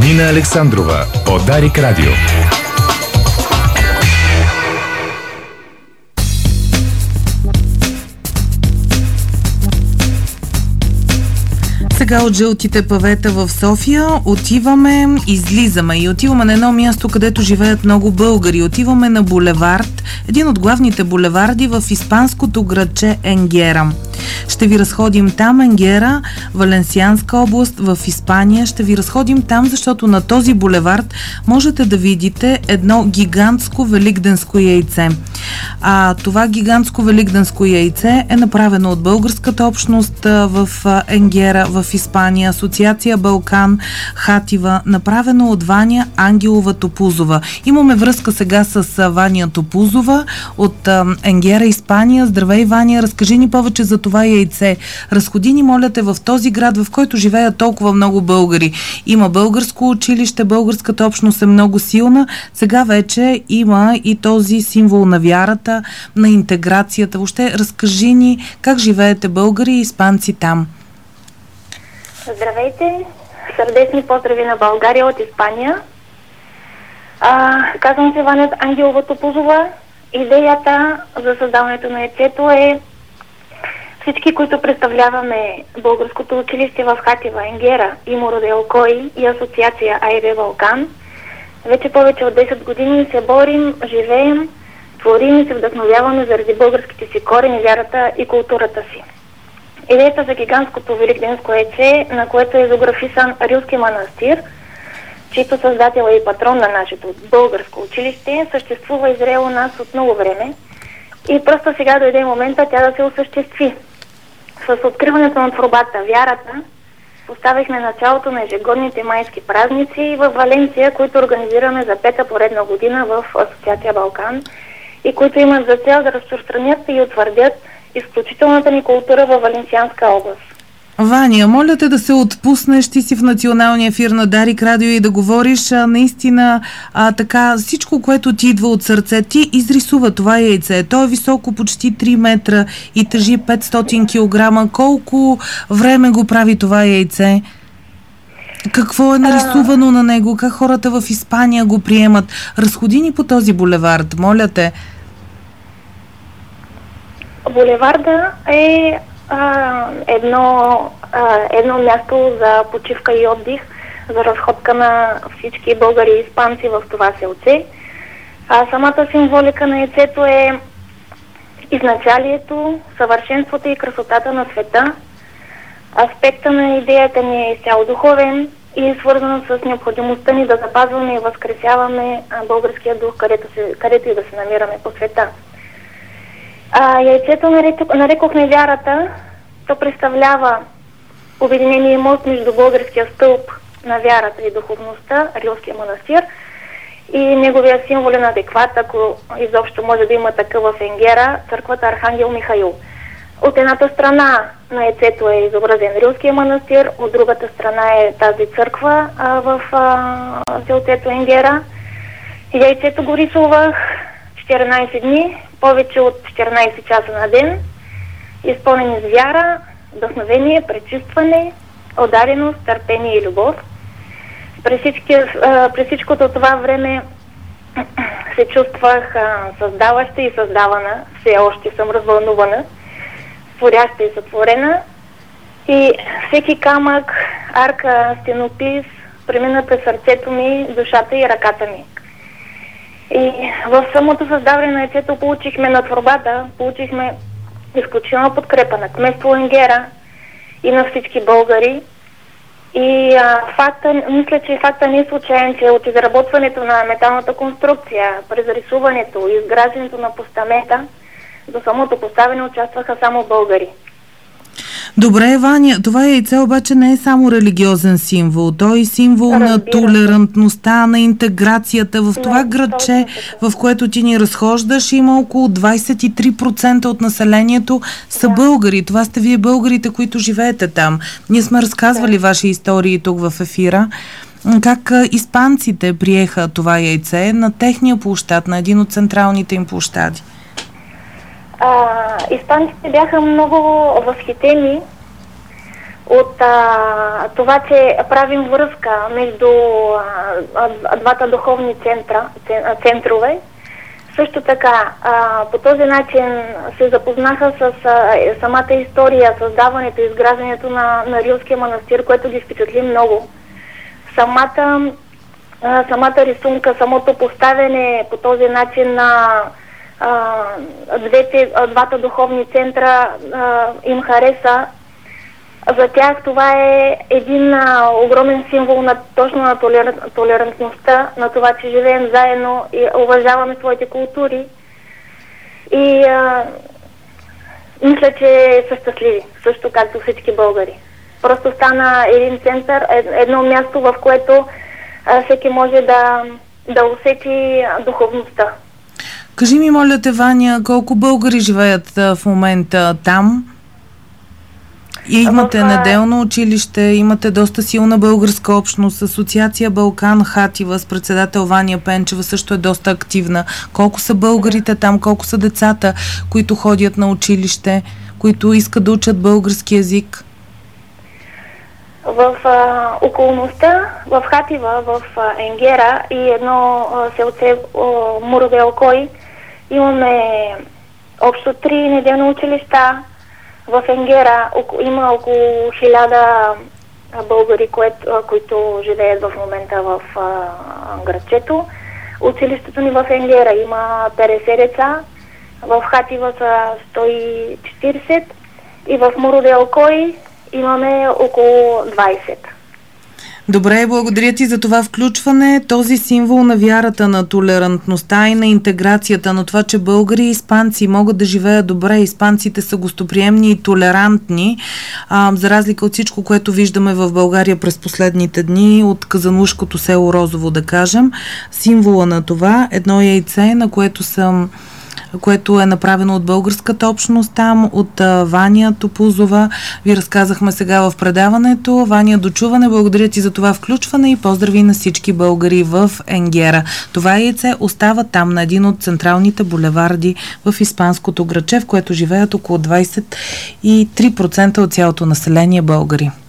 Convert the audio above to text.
Нина Александрова от Дарик Радио. Сега от жълтите павета в София излизаме и отиваме на едно място, където живеят много българи. Отиваме на булевард, един от главните булеварди в испанското градче Енгера. Ще ви разходим там, Енгера, Валенсианска област в Испания. Ще ви разходим там, защото на този булевард можете да видите едно гигантско великденско яйце. Това гигантско великденско яйце е направено от българската общност в Енгера, в Испания, Асоциация Балкан, Хатива, направено от Ваня Ангелова Топузова. Имаме връзка сега с Ваня Топузова от Енгера, Испания. Здравей, Ваня, разкажи ни повече за това яйце. Разходи ни, моля те, в този град, в който живеят толкова много българи. Има българско училище, българската общност е много силна. Сега вече има и този символ на вярата, на интеграцията. Въобще, разкажи ни как живеете българи и испанци там. Здравейте! Сърдечни поздрави на България от Испания. Казвам се Ваня Ангелова Топузова. Идеята за създаването на яйцето е всички, които представляваме българското училище в Хатива, Енгера, Имуро де Алкои и Асоциация АИБ Балкан, вече повече от 10 години се борим, живеем, творим и се вдъхновяваме заради българските си корени, вярата и културата си. Идеята за гигантското великденско яйце, на което е изографисан Рилски манастир, чийто създател е и патрон на нашето българско училище, съществува и зрее у нас от много време и просто сега дойде момента тя да се осъществи. С откриването на творбата вярата поставихме началото на ежегодните майски празници в Валенсия, които организираме за 5-та поредна година в Асоциация Балкан и които имат за цел да разпространят и утвърдят изключителната ни култура във Валенсианска област. Ваня, моля те да се отпуснеш, ти си в националния ефир на Дарик Радио и да говориш наистина така всичко, което ти идва от сърце. Ти изрисува това яйце. То е високо почти 3 метра и тежи 500 кг. Колко време го прави това яйце? Какво е нарисувано на него? Как хората в Испания го приемат? Разходи ни по този булевард, моля те. Булеварда е едно място за почивка и отдих, за разходка на всички българи и испанци в това селце. Самата символика на яйцето е изначалието, съвършенството и красотата на света. Аспекта на идеята ни е изцяло духовен и е свързан с необходимостта ни да запазваме и възкресяваме българския дух, където и да се намираме по света. Яйцето нарекохме вярата. То представлява обединение мост между българския стълб на вярата и духовността, Рилския манастир, и неговия символен адекват, ако изобщо може да има такъв в Енгера, църквата Архангел Михаил. От едната страна на яйцето е изобразен Рилския манастир, от другата страна е тази църква в селцето Енгера. Яйцето го рисувах 14 дни, повече от 14 часа на ден, изпълнени с вяра, вдъхновение, пречистване, отдаденост, търпение и любов. През всичкото това време се чувствах създаваща и създавана, все още съм развълнувана, творяща и сътворена. И всеки камък, арка, стенопис премина през сърцето ми, душата и ръката ми. И в самото създаване на яйцето получихме на творбата, получихме изключителна подкрепа на кметство Енгера и на всички българи. И мисля, че факта не е случайен, че от изработването на металната конструкция, през рисуването и изграждането на постамента, до самото поставяне участваха само българи. Добре, Ваня, това яйце обаче не е само религиозен символ. Той е символ на толерантността, на интеграцията. В това градче, в което ти ни разхождаш, има около 23% от населението са българи. Това сте вие българите, които живеете там. Ние сме разказвали ваши истории тук в ефира. Как испанците приеха това яйце на техния площад, на един от централните им площади? Испанците бяха много възхитени от това, че правим връзка между двата духовни центрове. Също така, по този начин се запознаха с самата история, създаването и изграждането на Рилския манастир, което ги впечатли много. Самата рисунка, самото поставяне по този начин на двата духовни центра им хареса. За тях това е един огромен символ точно на толерантността, на това, че живеем заедно и уважаваме своите култури. И мисля, че са щастливи, също както всички българи. Просто стана един център, едно място, в което всеки може да усети духовността. Кажи ми, моля те, Ваня, колко българи живеят в момента там? И имате неделно училище, имате доста силна българска общност, Асоциация Балкан Хатива с председател Ваня Пенчева също е доста активна. Колко са българите там, колко са децата, които ходят на училище, които искат да учат български език? В околността, в Хатива, в Енгера и едно селце Муровелкой имаме общо 3 неделни училища. В Енгера има около 1000 българи, които живеят в момента в градчето. Училището ни в Енгера има 50 деца, в Хатива са 140 и в Муровелкой имаме около 20. Добре, благодаря ти за това включване. Този символ на вярата, на толерантността и на интеграцията, на това, че българи и испанци могат да живеят добре. Испанците са гостоприемни и толерантни, за разлика от всичко, което виждаме в България през последните дни, от казанлъшкото село Розово, да кажем. Символа на това, едно яйце, на което е направено от българската общност там, от Ваня Топузова. Ви разказахме сега в предаването. Ваня, до чуване, благодаря ти за това включване и поздрави на всички българи в Енгера. Това яйце остава там, на един от централните булеварди в испанското градче, в което живеят около 23% от цялото население българи.